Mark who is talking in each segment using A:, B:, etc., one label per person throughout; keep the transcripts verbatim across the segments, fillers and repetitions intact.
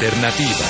A: alternativa.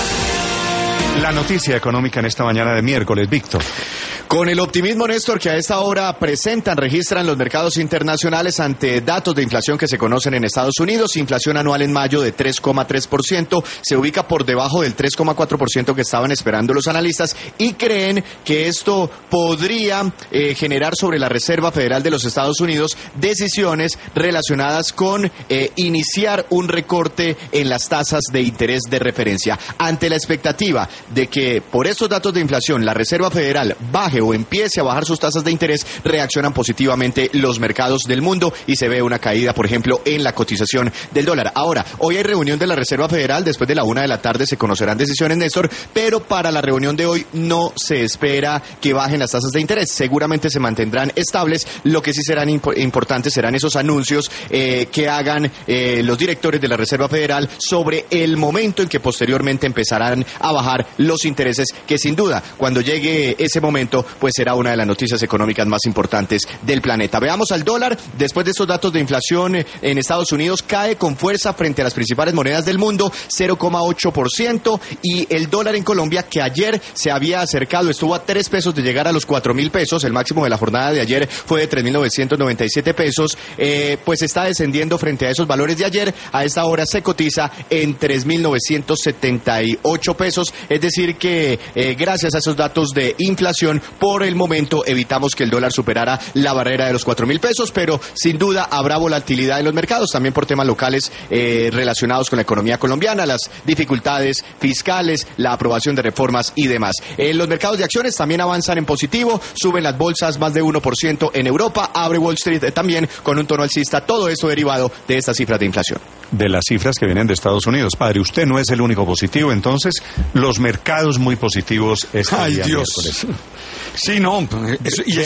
A: La noticia económica en esta mañana de miércoles, Víctor.
B: Con el optimismo, Néstor, que a esta hora presentan, registran los mercados internacionales ante datos de inflación que se conocen en Estados Unidos. Inflación anual en mayo de tres coma tres por ciento, se ubica por debajo del tres coma cuatro por ciento que estaban esperando los analistas y creen que esto podría eh, generar sobre la Reserva Federal de los Estados Unidos decisiones relacionadas con eh, iniciar un recorte en las tasas de interés de referencia. Ante la expectativa de que por estos datos de inflación la Reserva Federal baje o empiece a bajar sus tasas de interés, reaccionan positivamente los mercados del mundo y se ve una caída, por ejemplo, en la cotización del dólar. Ahora, hoy hay reunión de la Reserva Federal, después de la una de la tarde se conocerán decisiones, Néstor, pero para la reunión de hoy no se espera que bajen las tasas de interés, seguramente se mantendrán estables. Lo que sí serán imp- importantes serán esos anuncios eh, que hagan eh, los directores de la Reserva Federal sobre el momento en que posteriormente empezarán a bajar los intereses, que sin duda, cuando llegue ese momento, pues será una de las noticias económicas más importantes del planeta. Veamos al dólar. Después de estos datos de inflación en Estados Unidos, cae con fuerza frente a las principales monedas del mundo, cero coma ocho por ciento, y el dólar en Colombia, que ayer se había acercado, estuvo a tres pesos de llegar a los cuatro mil pesos, el máximo de la jornada de ayer fue de tres mil novecientos noventa y siete pesos, eh, pues está descendiendo frente a esos valores de ayer. A esta hora se cotiza en tres mil novecientos setenta y ocho pesos, es decir que eh, gracias a esos datos de inflación, por el momento evitamos que el dólar superara la barrera de los cuatro mil pesos, pero sin duda habrá volatilidad en los mercados, también por temas locales eh, relacionados con la economía colombiana, las dificultades fiscales, la aprobación de reformas y demás. Eh, los mercados de acciones también avanzan en positivo, suben las bolsas más de uno por ciento en Europa, abre Wall Street eh, también con un tono alcista, todo eso derivado de estas cifras de inflación.
A: De las cifras que vienen de Estados Unidos. Padre, usted no es el único positivo, entonces los mercados muy positivos este
C: Ay,
A: día
C: Dios.
A: miércoles. Sí, no, eso, y